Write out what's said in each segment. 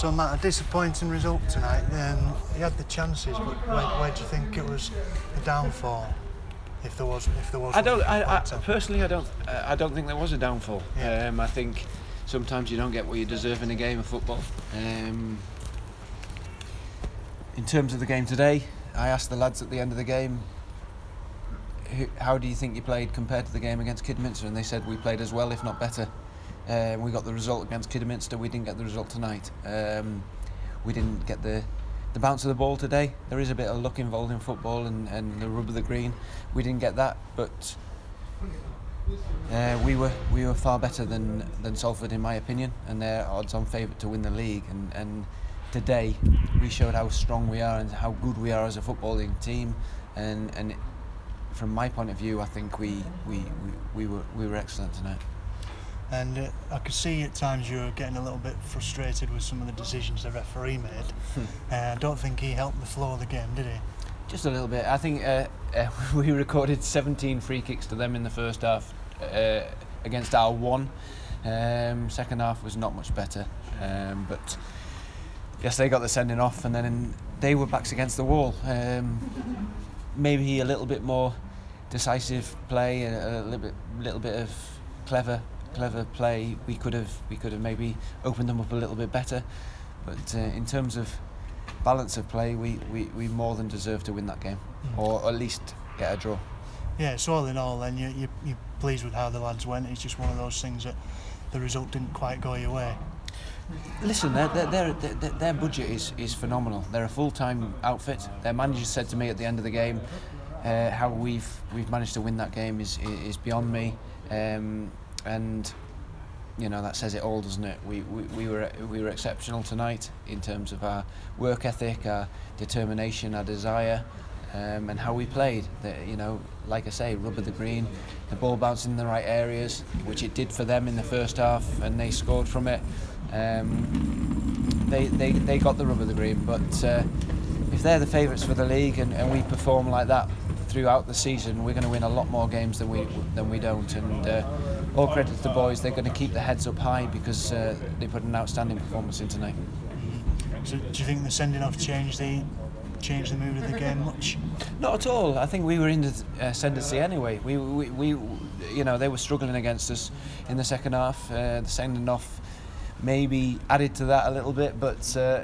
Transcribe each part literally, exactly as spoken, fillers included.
So Matt, a disappointing result tonight. Um, he had the chances, but where, where do you think it was the downfall? If there was, if there was. I don't. I, I personally, I don't. Uh, I don't think there was a downfall. Yeah. Um, I think sometimes you don't get what you deserve in a game of football. Um, in terms of the game today, I asked the lads at the end of the game, who, how do you think you played compared to the game against Kidderminster? And they said we played as well, if not better. Um, we got the result against Kidderminster. We didn't get the result tonight. Um, we didn't get the the bounce of the ball today. There is a bit of luck involved in football and, and the rub of the green. We didn't get that, but uh, we were we were far better than than Salford in my opinion, and they're odds-on favourite to win the league. And, and today we showed how strong we are and how good we are as a footballing team. And and from my point of view, I think we we, we, we were we were excellent tonight. And uh, I could see at times you were getting a little bit frustrated with some of the decisions the referee made. uh, I don't think he helped the flow of the game, did he? Just a little bit. I think uh, uh, we recorded seventeen free kicks to them in the first half uh, against our one. Um, second half was not much better. Um, but yes, they got the sending off, and then in, they were backs against the wall. Um, maybe a little bit more decisive play, a, a little bit, little bit of clever. clever play. We could have we could have maybe opened them up a little bit better, but uh, in terms of balance of play, we, we, we more than deserve to win that game, mm. or at least get a draw. Yeah, so all in all then you, you, you're pleased with how the lads went. It's just one of those things that the result didn't quite go your way. Listen, their, their, their, their budget is, is phenomenal. They're a full-time outfit. Their manager said to me at the end of the game, uh, how we've we've managed to win that game is is beyond me. Um, And you know that says it all, doesn't it? We, we we were we were exceptional tonight in terms of our work ethic, our determination, our desire, um, and how we played. The, you know, like I say, rub of the green, the ball bouncing in the right areas, which it did for them in the first half, and they scored from it. Um, they they they got the rub of the green, but uh, if they're the favourites for the league and, and we perform like that throughout the season, we're going to win a lot more games than we than we don't. And uh, all credit to the boys, they're going to keep their heads up high because uh, they put an outstanding performance in tonight. So do you think the sending off changed the changed the mood of the game much? Not at all. I think we were in the uh, ascendancy anyway. We, we we you know they were struggling against us in the second half. Uh, the sending off maybe added to that a little bit, but uh,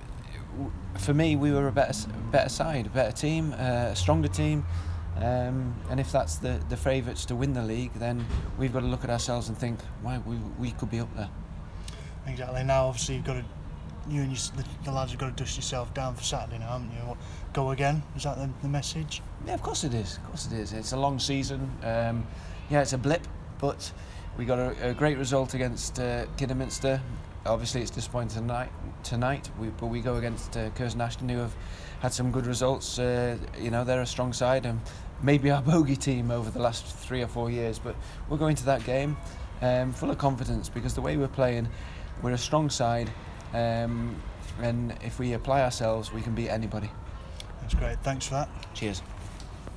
for me we were a better better side, a better team, uh, a stronger team. Um, and if that's the, the favourites to win the league, then we've got to look at ourselves and think, why we we could be up there. Exactly. Now, obviously, you've got to, you and your, the, the lads have got to dust yourself down for Saturday now, haven't you? What, go again? Is that the, the message? Yeah, of course it is. Of course it is. It's a long season. Um, yeah, it's a blip, but we got a, a great result against uh, Kidderminster. Obviously, it's disappointing tonight. Tonight, we, but we go against uh, Curzon Ashton, who have had some good results. Uh, you know, they're a strong side, and maybe our bogey team over the last three or four years. But we'll go into that game um, full of confidence because the way we're playing, we're a strong side, um, and if we apply ourselves, we can beat anybody. That's great. Thanks for that. Cheers.